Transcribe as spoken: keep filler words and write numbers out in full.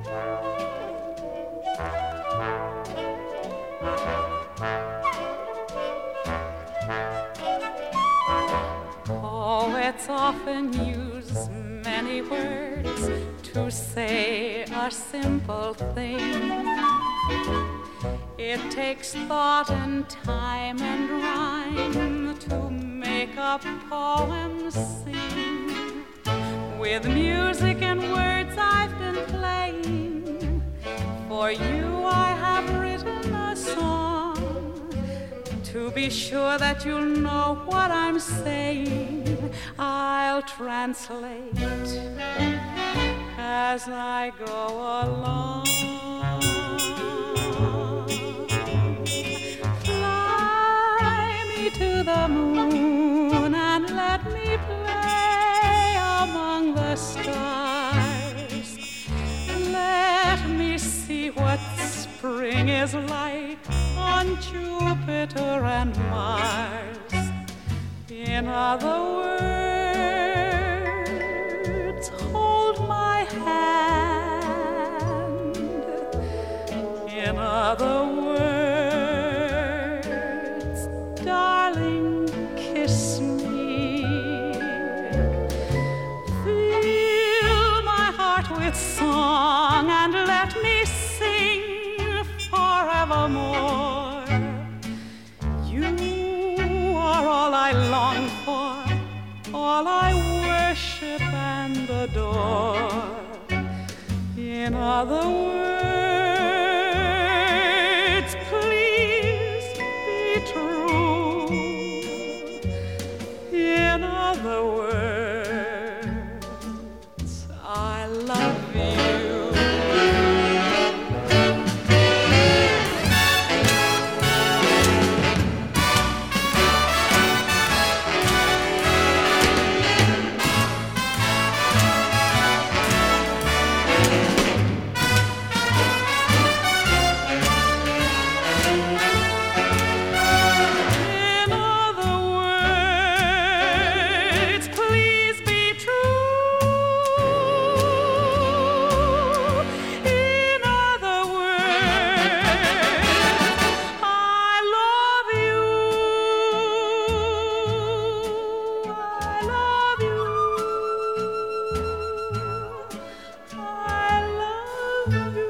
Poets often use many words to say a simple thing. It takes thought and time and rhyme to make a poem sing. With music and words I've been playing, for you I have written a song. To be sure that you'll know what I'm saying, I'll translate as I go along. Fly me to the moon and let me play among the stars. Let me see what spring is like on Jupiter and Mars. In other words, hold my hand. In other words, darling, kiss me. Fill my heart with song and let me sing forevermore. You are all I long for, all I worship and adore. In other words, please be true. In other words, I love you. I love you.